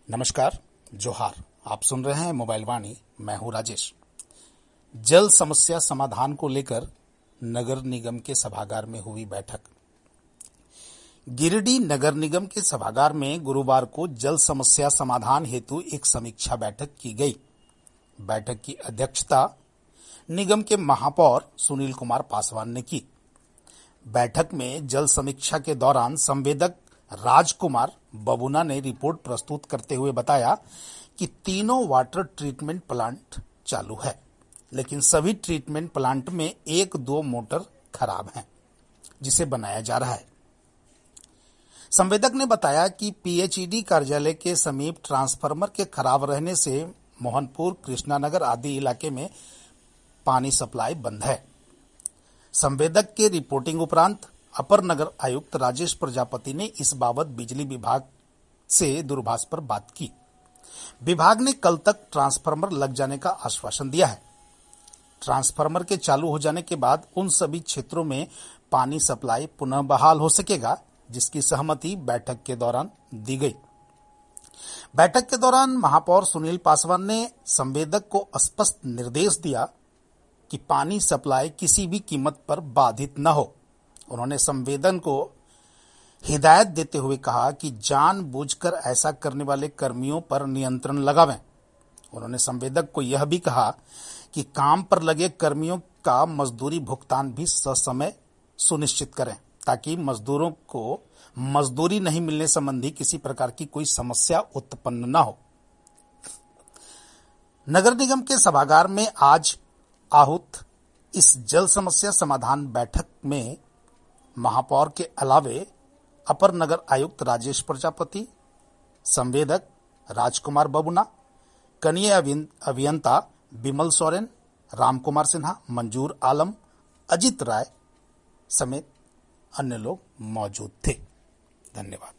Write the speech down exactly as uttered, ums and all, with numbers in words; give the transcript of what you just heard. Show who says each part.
Speaker 1: नमस्कार, जोहार। आप सुन रहे हैं मोबाइल वाणी। मैं हूं राजेश। जल समस्या समाधान को लेकर नगर निगम के सभागार में हुई बैठक। गिरिडीह नगर निगम के सभागार में गुरुवार को जल समस्या समाधान हेतु एक समीक्षा बैठक की गई। बैठक की अध्यक्षता निगम के महापौर सुनील कुमार पासवान ने की। बैठक में जल समीक्षा के दौरान संवेदक राजकुमार बबुना ने रिपोर्ट प्रस्तुत करते हुए बताया कि तीनों वाटर ट्रीटमेंट प्लांट चालू है, लेकिन सभी ट्रीटमेंट प्लांट में एक दो मोटर खराब हैं, जिसे बनाया जा रहा है। संवेदक ने बताया कि पीएचईडी कार्यालय के समीप ट्रांसफार्मर के खराब रहने से मोहनपुर, कृष्णानगर आदि इलाके में पानी सप्लाई बंद है। संवेदक के रिपोर्टिंग उपरांत अपर नगर आयुक्त राजेश प्रजापति ने इस बाबत बिजली विभाग से दूरभाष पर बात की। विभाग ने कल तक ट्रांसफार्मर लग जाने का आश्वासन दिया है। ट्रांसफार्मर के चालू हो जाने के बाद उन सभी क्षेत्रों में पानी सप्लाई पुनः बहाल हो सकेगा, जिसकी सहमति बैठक के दौरान दी गई। बैठक के दौरान महापौर सुनील पासवान ने संवेदक को स्पष्ट निर्देश दिया कि पानी सप्लाई किसी भी कीमत पर बाधित न हो। उन्होंने संवेदन को हिदायत देते हुए कहा कि जानबूझकर ऐसा करने वाले कर्मियों पर नियंत्रण लगावें। उन्होंने संवेदक को यह भी कहा कि काम पर लगे कर्मियों का मजदूरी भुगतान भी ससमय सुनिश्चित करें, ताकि मजदूरों को मजदूरी नहीं मिलने संबंधी किसी प्रकार की कोई समस्या उत्पन्न न हो। नगर निगम के सभागार में आज आहूत इस जल समस्या समाधान बैठक में महापौर के अलावे अपर नगर आयुक्त राजेश प्रजापति, संवेदक राजकुमार बबुना, कनीय अभियंता विमल सोरेन, रामकुमार सिन्हा, मंजूर आलम, अजित राय समेत अन्य लोग मौजूद थे। धन्यवाद।